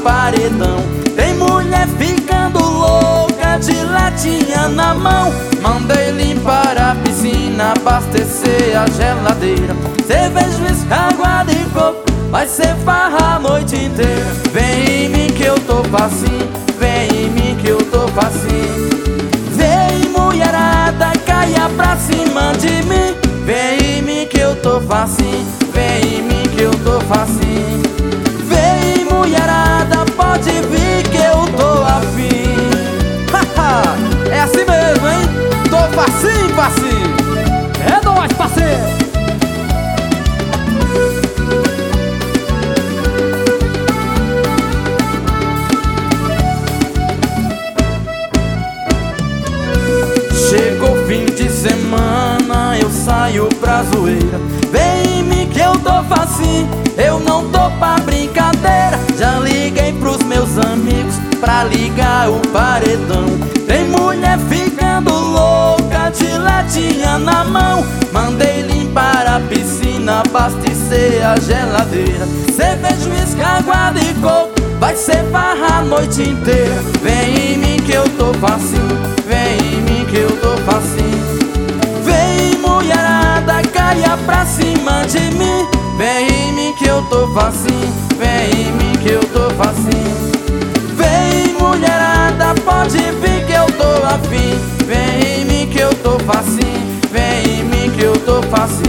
paredão. Tem mulher ficando louca de latinha na mão. Mandei limpar a piscina, abastecer a geladeira. Cerveja, uísque, água de coco, vai ser farra a noite inteira. Vem em mim que eu tô facinho, vem em mim que eu tô facinho. Vem mulherada, caia pra cima de mim. Vem em mim que eu tô facinho, vem em mim que eu tô facinho. Vem mulherada, pode vir que eu tô afim. Haha, é assim mesmo, hein? Tô facinho, facinho. É nóis, parceiro. Chegou fim de semana, eu saio pra zoeira. Vem em mim que eu tô facinho, eu não tô pra brincadeira. Já liguei pros meus amigos pra ligar o paredão. Tem mulher ficando louca de latinha na mão. Mandei limpar a piscina, abastecer a geladeira. Cerveja, uísque, água de coco, vai ser farra a noite inteira. Vem em mim que eu tô facinho, vem em mim que eu tô facinho. Vem mulherada, caia pra cima de mim. Vem em mim que eu tô facinho, vem em mim que eu tô facinho. Vem mulherada, pode vir que eu tô afim. Vem em mim que eu tô facinho, vem em mim que eu tô facinho.